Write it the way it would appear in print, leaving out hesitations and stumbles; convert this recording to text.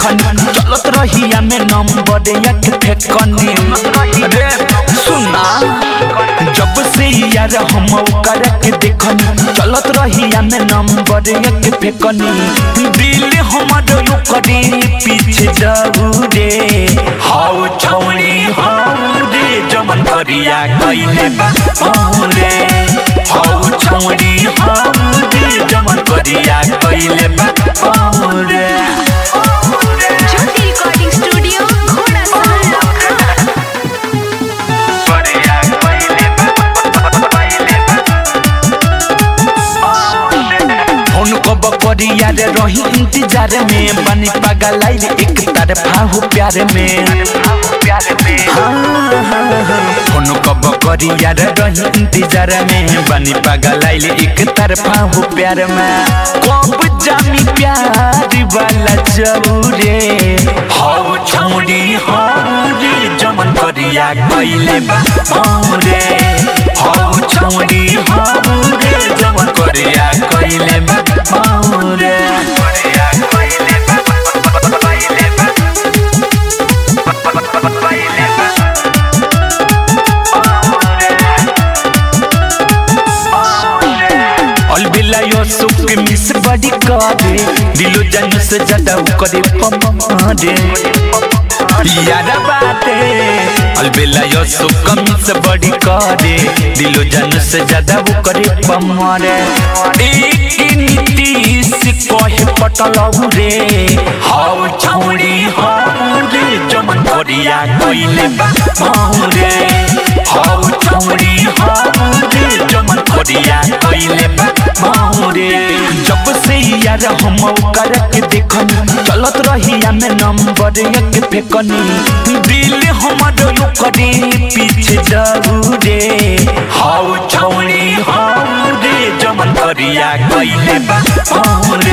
देखनी चलत रहिया में नंबर एक फेकनी रे सुना जब से यार हम ओकर के देखनी चलत रहिया में नंबर एक फेकनी दिल हमर ओकरे पीछे दौड़े हाउ छौड़ी हाउ रे जमन करिया कइले बा रे हाउ छौड़ी हाउ रे जमन करिया कइले बा रे ज्योति रिकॉर्डिंग स्टूडियो घोड़ा बकरिया रे रही इंतजार में बनी पागल आइल एक तरफा हो प्यार में फोन कब बकरिया रे रही इंतजार में बनी पागल आइल एक तरफा हो प्यार में कब जामी प्यार वाला जरूरे हाउ छौड़ी हाउ रे जमन करिया कइले बा रे हाउ छौड़ी हाउ रे जमन करिया कइले बा रे अलबिला यो सुख मिस बड़ी करे दिलो जन से ज्यादा करे पमारे यारा बाते अलबिला यो सुख मिस बड़ी करे दिलो जन से ज्यादा करे पमारे एक नीति से कहे पटलौ रे हाउ छौड़ी हाउ रे जमन करिया कइले बा रे हाउ छौड़ी हाउ रे जमन करिया कइले बा रे जब से यार हम ओकर के देखनी चलत रहिया में नंबर एक फेकनी दिल हमर ओकरे पीछे दौड़े हाउ छौड़ी हाउ रे जमन करिया कइले बा